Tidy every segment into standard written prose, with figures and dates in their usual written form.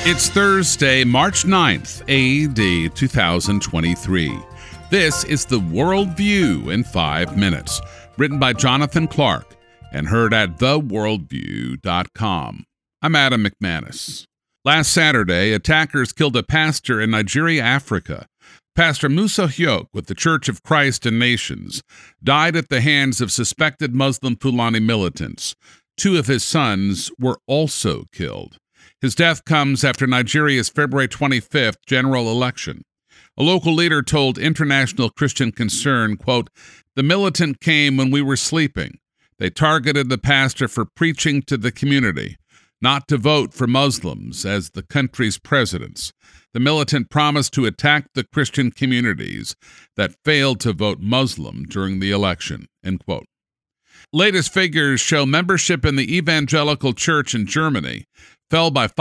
It's Thursday, March 9th, AD 2023. This is the World View in 5 minutes, written by Jonathan Clark and heard at theworldview.com. I'm Adam McManus. Last Saturday, attackers killed a pastor in Nigeria, Africa. Pastor Musa Hyok with the Church of Christ and Nations died at the hands of suspected Muslim Fulani militants. 2 of his sons were also killed. His death comes after Nigeria's February 25th general election. A local leader told International Christian Concern, quote, "The militant came when we were sleeping. They targeted the pastor for preaching to the community, not to vote for Muslims as the country's presidents. The militant promised to attack the Christian communities that failed to vote Muslim during the election," end quote. Latest figures show membership in the evangelical church in Germany fell by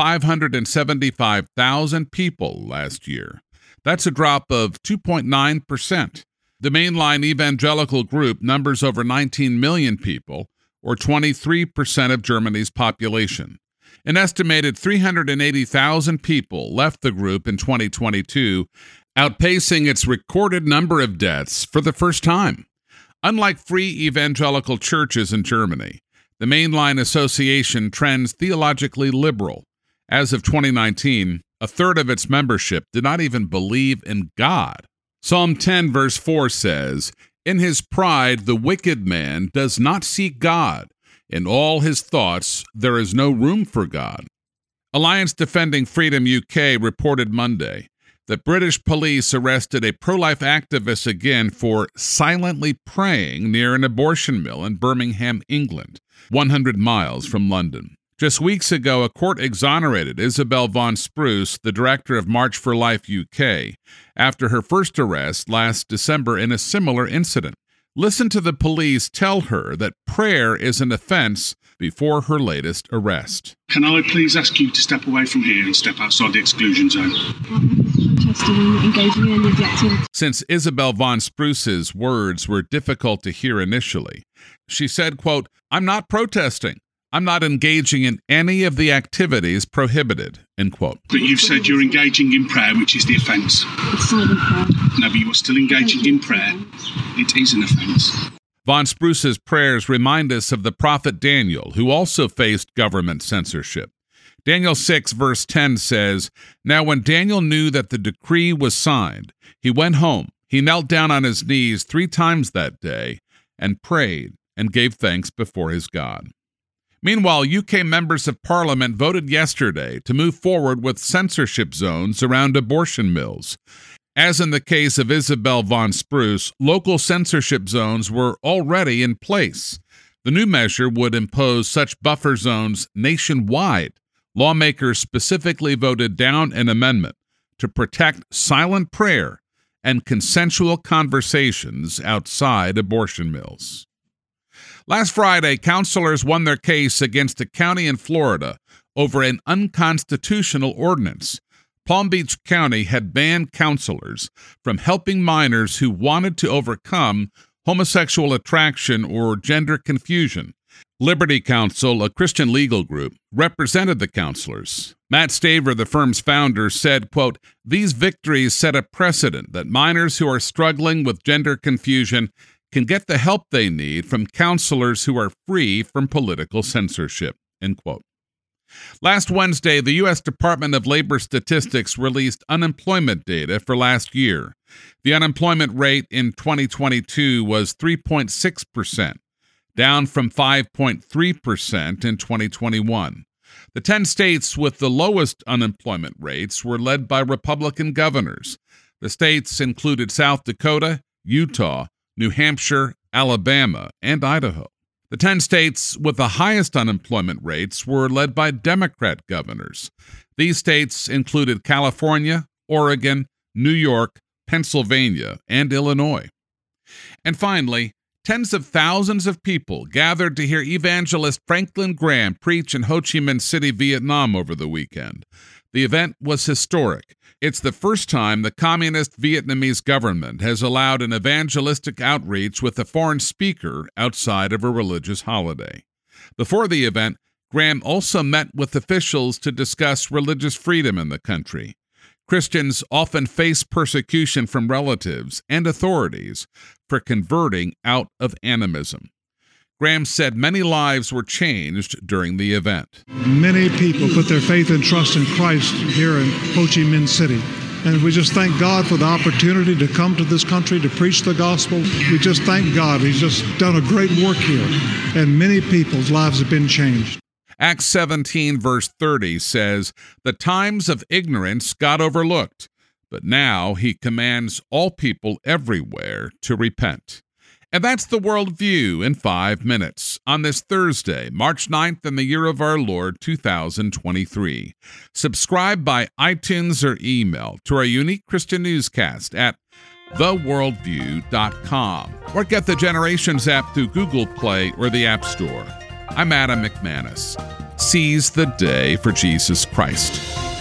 575,000 people last year. That's a drop of 2.9%. The mainline evangelical group numbers over 19 million people, or 23% of Germany's population. An estimated 380,000 people left the group in 2022, outpacing its recorded number of deaths for the first time. Unlike free evangelical churches in Germany, the mainline association trends theologically liberal. As of 2019, a third of its membership did not even believe in God. Psalm 10 verse 4 says, "In his pride the wicked man does not seek God. In all his thoughts there is no room for God." Alliance Defending Freedom UK reported Monday that British police arrested a pro-life activist again for silently praying near an abortion mill in Birmingham, England, 100 miles from London. Just weeks ago, a court exonerated Isabel Von Spruce, the director of March for Life UK, after her first arrest last December in a similar incident. Listen to the police tell her that prayer is an offense before her latest arrest. "Can I please ask you to step away from here and step outside the exclusion zone?" Engaging in the activity. Since Isabel Von Spruce's words were difficult to hear initially, she said, quote, "I'm not protesting. I'm not engaging in any of the activities prohibited," end quote. "But you've said you're engaging in prayer, which is the offence." It's silent prayer. "No, but you are still engaging in prayer. It is an offence." Von Spruce's prayers remind us of the prophet Daniel, who also faced government censorship. Daniel 6 verse 10 says, "Now when Daniel knew that the decree was signed, he went home. He knelt down on his knees 3 times that day and prayed and gave thanks before his God." Meanwhile, UK members of Parliament voted yesterday to move forward with censorship zones around abortion mills. As in the case of Isabel Von Spruce, local censorship zones were already in place. The new measure would impose such buffer zones nationwide. Lawmakers specifically voted down an amendment to protect silent prayer and consensual conversations outside abortion mills. Last Friday, counselors won their case against a county in Florida over an unconstitutional ordinance. Palm Beach County had banned counselors from helping minors who wanted to overcome homosexual attraction or gender confusion. Liberty Counsel, a Christian legal group, represented the counselors. Matt Staver, the firm's founder, said, quote, "These victories set a precedent that minors who are struggling with gender confusion can get the help they need from counselors who are free from political censorship," end quote. Last Wednesday, the U.S. Department of Labor Statistics released unemployment data for last year. The unemployment rate in 2022 was 3.6%, down from 5.3% in 2021. The 10 states with the lowest unemployment rates were led by Republican governors. The states included South Dakota, Utah, New Hampshire, Alabama, and Idaho. The 10 states with the highest unemployment rates were led by Democrat governors. These states included California, Oregon, New York, Pennsylvania, and Illinois. And finally, tens of thousands of people gathered to hear evangelist Franklin Graham preach in Ho Chi Minh City, Vietnam over the weekend. The event was historic. It's the first time the communist Vietnamese government has allowed an evangelistic outreach with a foreign speaker outside of a religious holiday. Before the event, Graham also met with officials to discuss religious freedom in the country. Christians often face persecution from relatives and authorities for converting out of animism. Graham said many lives were changed during the event. Many people put their faith and trust in Christ here in Ho Chi Minh City. And we just thank God for the opportunity to come to this country to preach the gospel. We just thank God. He's just done a great work here. And many people's lives have been changed. Acts 17, verse 30 says, "The times of ignorance got overlooked, but now he commands all people everywhere to repent." And that's the World View in 5 minutes on this Thursday, March 9th in the year of our Lord, 2023. Subscribe by iTunes or email to our unique Christian newscast at theworldview.com or get the Generations app through Google Play or the App Store. I'm Adam McManus. Seize the day for Jesus Christ.